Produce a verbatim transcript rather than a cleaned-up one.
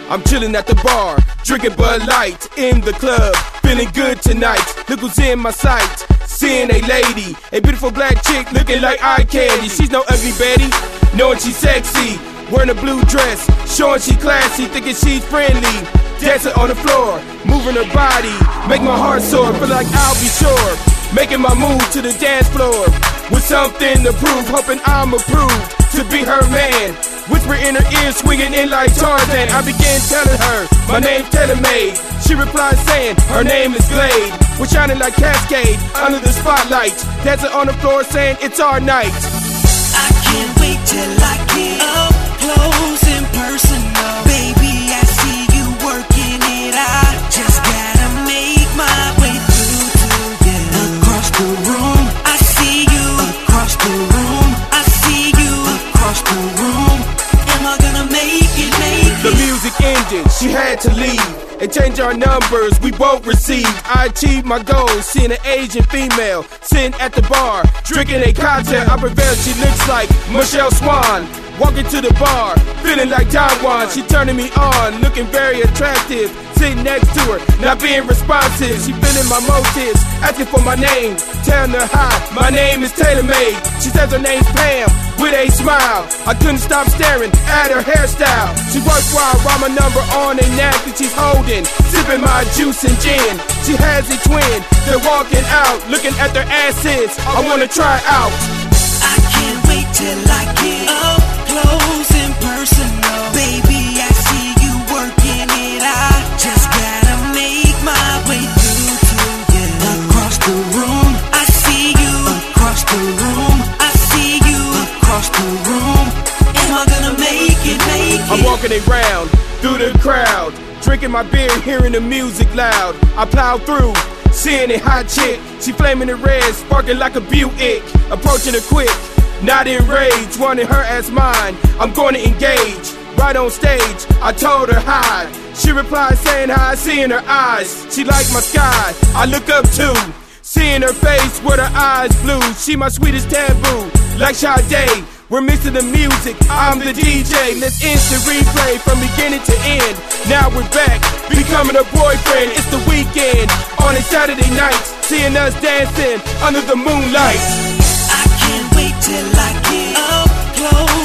I'm chillin' at the bar, drinking Bud Light. In the club, feeling good tonight. Look who's in my sight, seeing a lady, a beautiful black chick looking like eye candy. She's no ugly Betty, knowing she's sexy, wearing a blue dress, showing she classy, thinking she's friendly. Dancing on the floor, moving her body, make my heart soar, feel like I'll be sure. Making my move to the dance floor, with something to prove, hoping I'm approved to be her man. Whisper in her ear, swinging in like Tarzan. I began telling her, my name's Taylor Made. She replied saying, her name is Glade. We're shining like Cascade, under the spotlight. Dancing on the floor saying, it's our night. I can't wait till I get up close and personal. Baby, I see you working it. I just gotta make my way through to you. Across the room, I see you. Across the room, I see you. Across the room, am I gonna make it, make it? The music ended, she had to leave and change our numbers, we both received. I achieved my goals, seeing an Asian female sitting at the bar, drinking a cocktail. I prevailed, she looks like Michelle Swan. Walking to the bar, feeling like Don Juan. She turning me on, looking very attractive. Sitting next to her, not being responsive. She feeling my motives, asking for my name. Telling her hi, my name is Taylor Made. She says her name's Pam, with a smile. I couldn't stop staring at her hairstyle. She works while I write my number on a napkin she's holding, sipping my juice and gin. She has a twin, they're walking out, looking at their asses. I wanna try out. I can't wait till I get up close and personal. Baby, I see you working it. I just gotta make my way through to you. Across the room, I see you. Across the room, I see you. Across the room, am I gonna make it, make it? I'm walking around through the crowd, drinking my beer, hearing the music loud. I plow through, seeing a hot chick. She flaming in red, sparking like a Buick. Approaching her quick, not in rage, wanting her as mine. I'm going to engage. Right on stage, I told her hi. She replied saying hi, I see in her eyes. She like my sky, I look up too. Seeing her face with her eyes blue. She my sweetest taboo, like Sade. We're mixing the music, I'm the D J. Let's instant replay from beginning to end. Now we're back, becoming a boyfriend. It's the weekend, on a Saturday night, seeing us dancing under the moonlight. I can't wait till I get up close